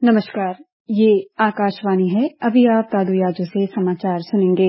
नमस्कार, ये आकाशवाणी है। अभी आप तादुयाजू से समाचार सुनेंगे।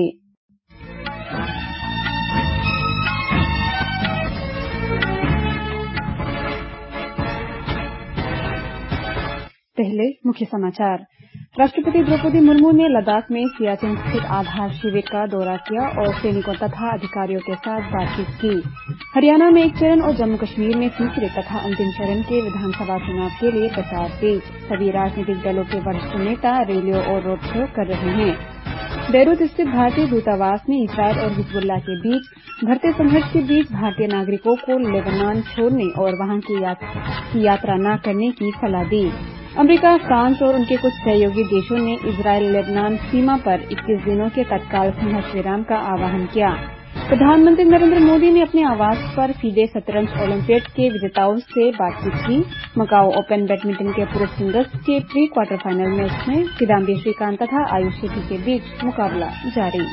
पहले मुख्य समाचार। राष्ट्रपति द्रौपदी मुर्मू ने लद्दाख में सियाचिन स्थित आधार शिविर का दौरा किया और सैनिकों तथा अधिकारियों के साथ बातचीत की। हरियाणा में एक चरण और जम्मू कश्मीर में तीसरे तथा अंतिम चरण के विधानसभा चुनाव के लिए प्रचार तेज। सभी राजनीतिक दलों के वरिष्ठ नेता रैलियों और रोड शो कर रहे हैं। बेरूत स्थित भारतीय दूतावास ने इजरायल और हिजबुल्लाह के बीच बढ़ते संघर्ष के बीच भारतीय नागरिकों को लेबनान छोड़ने और वहां की यात्रा न करने की सलाह दी। अमेरिका, फ्रांस और उनके कुछ सहयोगी देशों ने इजरायल लेबनान सीमा पर 21 दिनों के तत्काल संघर्ष विराम का आह्वान किया। प्रधानमंत्री नरेंद्र मोदी ने अपने आवास पर फीडे शतरंज ओलंपियाड के विजेताओं से बातचीत की। मकाओ ओपन बैडमिंटन के पुरुष सिंगल्स के प्री क्वार्टर फाइनल मैच में किदाम्बी श्रीकांत तथा आयुष शेट्टी के बीच मुकाबला जारी।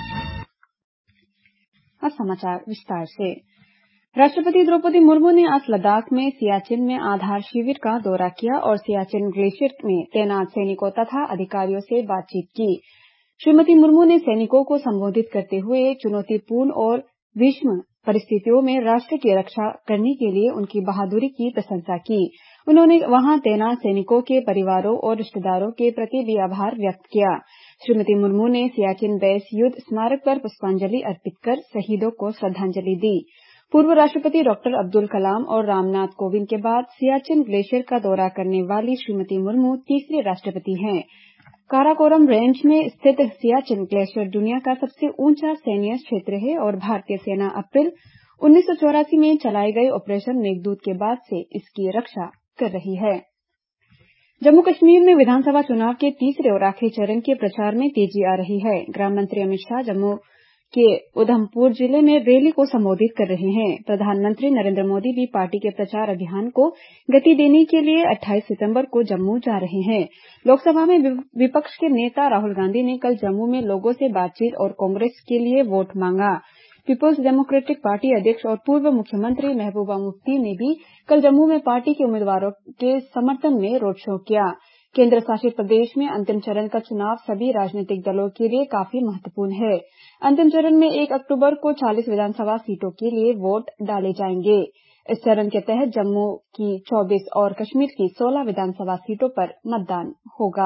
अब समाचार विस्तार से। राष्ट्रपति द्रौपदी मुर्मू ने आज लद्दाख में सियाचिन में आधार शिविर का दौरा किया और सियाचिन ग्लेशियर में तैनात सैनिकों तथा अधिकारियों से बातचीत की। श्रीमती मुर्मू ने सैनिकों को संबोधित करते हुए चुनौतीपूर्ण और विषम परिस्थितियों में राष्ट्र की रक्षा करने के लिए उनकी बहादुरी की प्रशंसा की। उन्होंने वहां तैनात सैनिकों के परिवारों और रिश्तेदारों के प्रति भी आभार व्यक्त किया। श्रीमती मुर्मू ने सियाचिन बेस युद्ध स्मारक पर पुष्पांजलि अर्पित कर शहीदों को श्रद्धांजलि दी। पूर्व राष्ट्रपति डॉक्टर अब्दुल कलाम और रामनाथ कोविंद के बाद सियाचिन ग्लेशियर का दौरा करने वाली श्रीमती मुर्मू तीसरे राष्ट्रपति हैं। काराकोरम रेंज में स्थित सियाचिन ग्लेशियर दुनिया का सबसे ऊंचा सैन्य क्षेत्र है और भारतीय सेना अप्रैल 1984 में चलाए गए ऑपरेशन मेघदूत के बाद से इसकी रक्षा कर रही है। जम्मू कश्मीर में विधानसभा चुनाव के तीसरे और आखिरी चरण के प्रचार में तेजी आ रही है। गृह मंत्री अमित शाह जम्मू के उधमपुर जिले में रैली को संबोधित कर रहे हैं। प्रधानमंत्री नरेंद्र मोदी भी पार्टी के प्रचार अभियान को गति देने के लिए 28 सितंबर को जम्मू जा रहे हैं। लोकसभा में विपक्ष के नेता राहुल गांधी ने कल जम्मू में लोगों से बातचीत और कांग्रेस के लिए वोट मांगा। पीपुल्स डेमोक्रेटिक पार्टी अध्यक्ष और पूर्व मुख्यमंत्री महबूबा मुफ्ती ने भी कल जम्मू में पार्टी के उम्मीदवारों के समर्थन में रोड शो किया। केंद्र शासित प्रदेश में अंतिम चरण का चुनाव सभी राजनीतिक दलों के लिए काफी महत्वपूर्ण है। अंतिम चरण में 1 अक्टूबर को 40 विधानसभा सीटों के लिए वोट डाले जाएंगे। इस चरण के तहत जम्मू की 24 और कश्मीर की 16 विधानसभा सीटों पर मतदान होगा।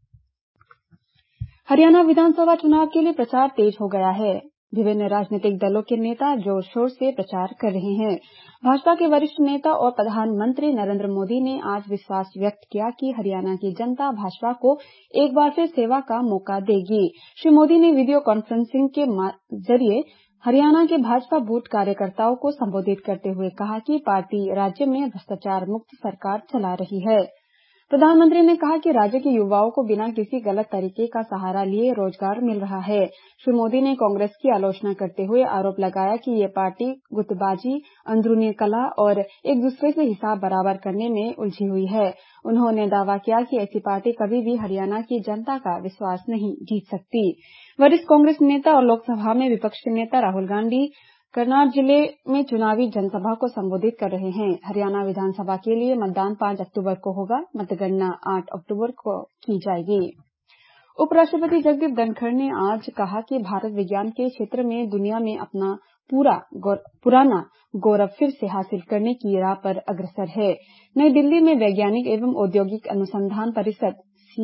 हरियाणा विधानसभा चुनाव के लिए प्रचार तेज हो गया है। विभिन्न राजनीतिक दलों के नेता जोर शोर से प्रचार कर रहे हैं। भाजपा के वरिष्ठ नेता और प्रधानमंत्री नरेंद्र मोदी ने आज विश्वास व्यक्त किया कि हरियाणा की जनता भाजपा को एक बार फिर सेवा का मौका देगी। श्री मोदी ने वीडियो कॉन्फ्रेंसिंग के जरिए हरियाणा के भाजपा बूथ कार्यकर्ताओं को संबोधित करते हुए कहा कि पार्टी राज्य में भ्रष्टाचार मुक्त सरकार चला रही है। प्रधानमंत्री ने कहा कि राज्य के युवाओं को बिना किसी गलत तरीके का सहारा लिए रोजगार मिल रहा है। श्री मोदी ने कांग्रेस की आलोचना करते हुए आरोप लगाया कि ये पार्टी गुटबाजी, अंदरूनी कलह और एक दूसरे से हिसाब बराबर करने में उलझी हुई है। उन्होंने दावा किया कि ऐसी पार्टी कभी भी हरियाणा की जनता का विश्वास नहीं जीत सकती। वरिष्ठ कांग्रेस नेता और लोकसभा में विपक्ष के नेता राहुल गांधी करनाल जिले में चुनावी जनसभा को संबोधित कर रहे हैं। हरियाणा विधानसभा के लिए मतदान 5 अक्टूबर को होगा। मतगणना 8 अक्टूबर को की जाएगी। उपराष्ट्रपति जगदीप धनखड़ ने आज कहा कि भारत विज्ञान के क्षेत्र में दुनिया में अपना पुराना गौरव फिर से हासिल करने की राह पर अग्रसर है। नई दिल्ली में वैज्ञानिक एवं औद्योगिक अनुसंधान परिषद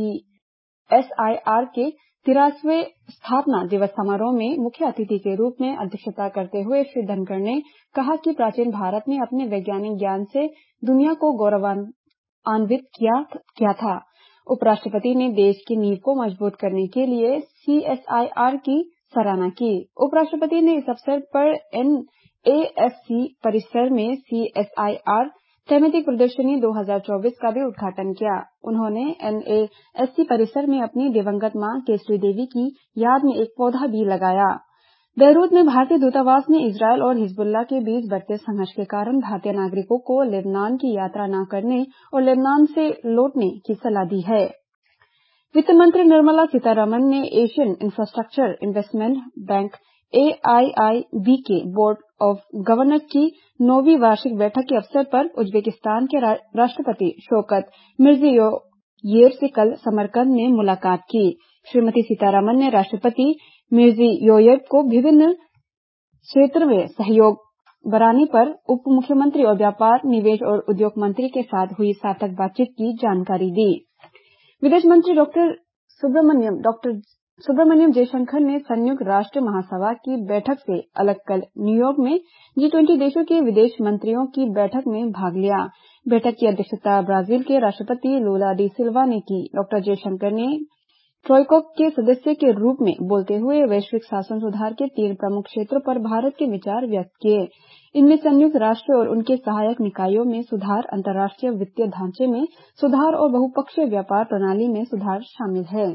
CSIR के 83वें स्थापना दिवस समारोह में मुख्य अतिथि के रूप में अध्यक्षता करते हुए श्री धनखड़ ने कहा कि प्राचीन भारत ने अपने वैज्ञानिक ज्ञान से दुनिया को गौरवान्वित किया था। उपराष्ट्रपति ने देश की नींव को मजबूत करने के लिए CSIR की सराहना की। उपराष्ट्रपति ने इस अवसर पर NASC परिसर में CSIR थीमेटिक प्रदर्शनी 2024 का भी उद्घाटन किया। उन्होंने NASC परिसर में अपनी दिवंगत मां केसरी देवी की याद में एक पौधा भी लगाया। बेरूत में भारतीय दूतावास ने इजरायल और हिजबुल्लाह के बीच बढ़ते संघर्ष के कारण भारतीय नागरिकों को लेबनान की यात्रा न करने और लेबनान से लौटने की सलाह दी है। वित्त मंत्री निर्मला सीतारमण ने Asian infrastructure investment bank AIIB के बोर्ड ऑफ गवर्नर की 9वीं वार्षिक बैठक के अवसर पर उज्बेकिस्तान के राष्ट्रपति शौकत येर से कल समरकंद में मुलाकात की। श्रीमती सीतारमण ने राष्ट्रपति मिर्जियोयेव को विभिन्न क्षेत्र में सहयोग बढ़ाने पर उप मुख्यमंत्री और व्यापार, निवेश और उद्योग मंत्री के साथ हुई सार्थक बातचीत की जानकारी दी। विदेश मंत्री डॉक्टर सुब्रमण्यम जयशंकर ने संयुक्त राष्ट्र महासभा की बैठक से अलग कल न्यूयॉर्क में G20 देशों के विदेश मंत्रियों की बैठक में भाग लिया। बैठक की अध्यक्षता ब्राजील के राष्ट्रपति लूला डी सिल्वा ने की। डॉक्टर जयशंकर ने ट्रोइका के सदस्य के रूप में बोलते हुए वैश्विक शासन सुधार के 3 प्रमुख क्षेत्रों पर भारत के विचार व्यक्त किए। इनमें संयुक्त राष्ट्र और उनके सहायक निकायों में सुधार, अंतर्राष्ट्रीय वित्तीय ढांचे में सुधार और बहुपक्षीय व्यापार प्रणाली में सुधार शामिल है।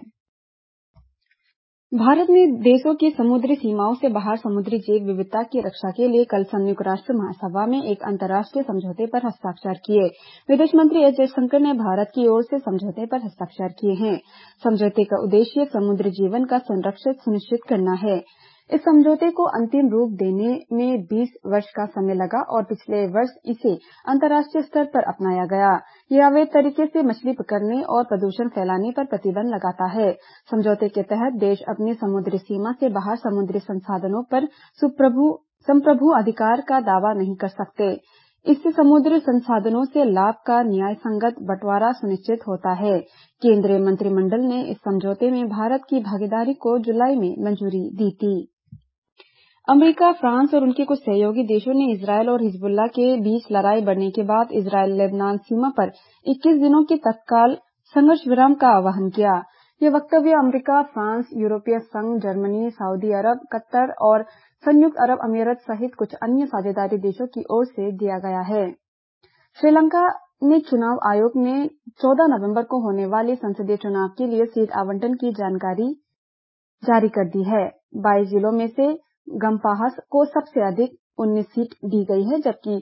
भारत ने देशों की समुद्री सीमाओं से बाहर समुद्री जैव विविधता की रक्षा के लिए कल संयुक्त राष्ट्र महासभा में एक अंतर्राष्ट्रीय समझौते पर हस्ताक्षर किए। विदेश मंत्री एस जयशंकर ने भारत की ओर से समझौते पर हस्ताक्षर किए हैं। समझौते का उद्देश्य समुद्री जीवन का संरक्षण सुनिश्चित करना है। इस समझौते को अंतिम रूप देने में 20 वर्ष का समय लगा और पिछले वर्ष इसे अंतर्राष्ट्रीय स्तर पर अपनाया गया। यह अवैध तरीके से मछली पकड़ने और प्रदूषण फैलाने पर प्रतिबंध लगाता है। समझौते के तहत देश अपनी समुद्री सीमा से बाहर समुद्री संसाधनों पर संप्रभु अधिकार का दावा नहीं कर सकते। इससे समुद्री संसाधनों से लाभ का न्यायसंगत बंटवारा सुनिश्चित होता है। केंद्रीय मंत्रिमंडल ने इस समझौते में भारत की भागीदारी को जुलाई में मंजूरी दी थी। अमेरिका, फ्रांस और उनके कुछ सहयोगी देशों ने इजरायल और हिजबुल्लाह के बीच लड़ाई बढ़ने के बाद इजरायल-लेबनान सीमा पर 21 दिनों के तत्काल संघर्ष विराम का आह्वान किया। यह वक्तव्य अमेरिका, फ्रांस, यूरोपीय संघ, जर्मनी, सऊदी अरब, कतर और संयुक्त अरब अमीरात सहित कुछ अन्य साझेदारी देशों की ओर से दिया गया है। श्रीलंका में चुनाव आयोग ने 14 नवंबर को होने वाले संसदीय चुनाव के लिए सीट आवंटन की जानकारी जारी कर दी है। 22 जिलों में से गम्पाहास को सबसे अधिक 19 सीट दी गई है, जबकि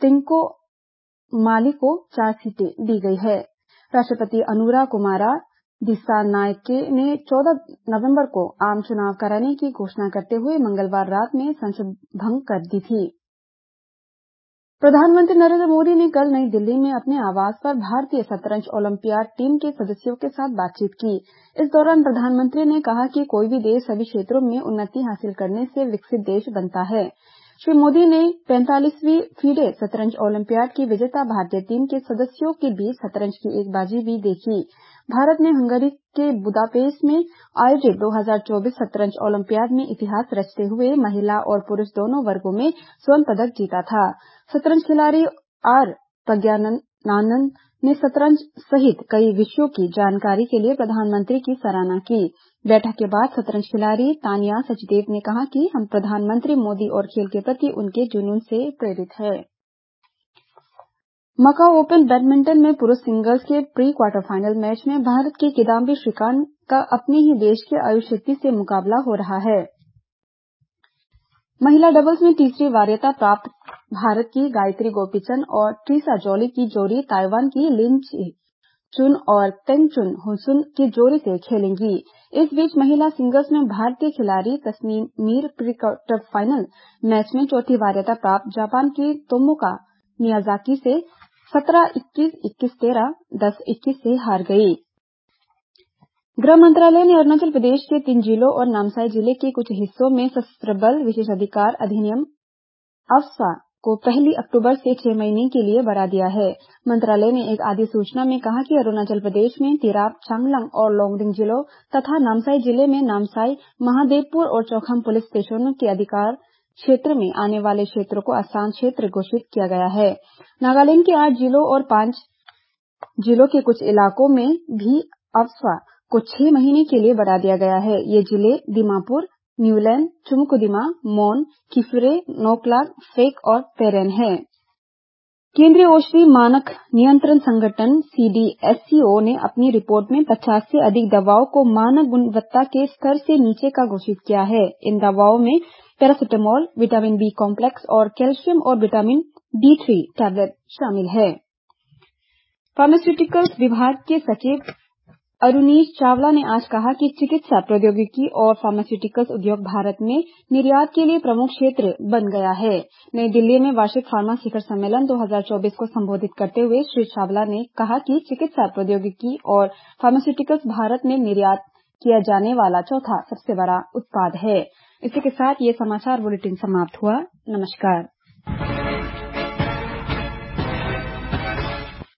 तिंकोमाली को 4 सीटें दी गई है। राष्ट्रपति अनुरा कुमारा दिसानायके ने 14 नवंबर को आम चुनाव कराने की घोषणा करते हुए मंगलवार रात में संसद भंग कर दी थी। प्रधानमंत्री नरेंद्र मोदी ने कल नई दिल्ली में अपने आवास पर भारतीय शतरंज ओलंपियाड टीम के सदस्यों के साथ बातचीत की। इस दौरान प्रधानमंत्री ने कहा कि कोई भी देश सभी क्षेत्रों में उन्नति हासिल करने से विकसित देश बनता है। श्री मोदी ने 45वीं फीडे शतरंज ओलंपियाड की विजेता भारतीय टीम के सदस्यों के बीच शतरंज की एक बाजी भी देखी। भारत ने हंगरी के बुदापेस्ट में आयोजित 2024 शतरंज ओलंपियाड में इतिहास रचते हुए महिला और पुरुष दोनों वर्गों में स्वर्ण पदक जीता था। शतरंज खिलाड़ी आर प्रज्ञानंद ने शतरंज सहित कई विषयों की जानकारी के लिए प्रधानमंत्री की सराहना की। बैठक के बाद शतरंज खिलाड़ी तानिया सचदेव ने कहा कि हम प्रधानमंत्री मोदी और खेल के प्रति उनके जुनून से प्रेरित हैं। मकाऊ ओपन बैडमिंटन में पुरुष सिंगल्स के प्री क्वार्टर फाइनल मैच में भारत के किदाम्बी श्रीकांत का अपने ही देश के आयुष शेट्टी से मुकाबला हो रहा है। महिला डबल्स में तीसरी वरीयता प्राप्त भारत की गायत्री गोपीचंद और ट्रिसा जॉली की जोड़ी ताइवान की लिन चुन और तेंग चुन हुसुन की जोड़ी से खेलेंगी। इस बीच महिला सिंगल्स में भारतीय खिलाड़ी Tasnim Mir pre quarter final match में चौथी वरीयता प्राप्त जापान की तोमोका मियाजाकी से 17-21, 21-13, 10-21 से हार गई। गृह मंत्रालय ने अरुणाचल प्रदेश के 3 जिलों और नामसाई जिले के कुछ हिस्सों में सशस्त्र बल विशेषाधिकार अधिनियम अफस्पा को 1 अक्टूबर से 6 महीने के लिए बढ़ा दिया है। मंत्रालय ने एक अधिसूचना में कहा कि अरुणाचल प्रदेश में तिराप, चांगलांग और लोंगडिंग जिलों तथा नामसाई जिले में नामसाई, महादेवपुर और चौखाम पुलिस स्टेशनों के अधिकार क्षेत्र में आने वाले क्षेत्रों को आसान क्षेत्र घोषित किया गया है। नागालैंड के 8 जिलों और 5 जिलों के कुछ इलाकों में भी अफस्पा को 6 महीने के लिए बढ़ा दिया गया है। ये जिले दीमापुर, न्यूलैंड, चुमकुदिमा, मोन, किफिरे, नोकलाग, फेक और पेरेन है। केंद्रीय औषधि मानक नियंत्रण संगठन CDSCO ने अपनी रिपोर्ट में 50 से अधिक दवाओं को मानक गुणवत्ता के स्तर से नीचे का घोषित किया है। इन दवाओं में पैरासिटामोल, विटामिन बी कॉम्प्लेक्स और कैल्शियम और विटामिन D3 टैबलेट शामिल है। फार्मास्यूटिकल्स विभाग के सचिव अरुणीश चावला ने आज कहा कि चिकित्सा प्रौद्योगिकी और फार्मास्यूटिकल्स उद्योग भारत में निर्यात के लिए प्रमुख क्षेत्र बन गया है। नई दिल्ली में वार्षिक फार्मा शिखर सम्मेलन 2024 को संबोधित करते हुए श्री चावला ने कहा कि चिकित्सा प्रौद्योगिकी और फार्मास्यूटिकल्स भारत में निर्यात किया जाने वाला चौथा सबसे बड़ा उत्पाद है। इसी के साथ ये समाचार बुलेटिन समाप्त हुआ। नमस्कार।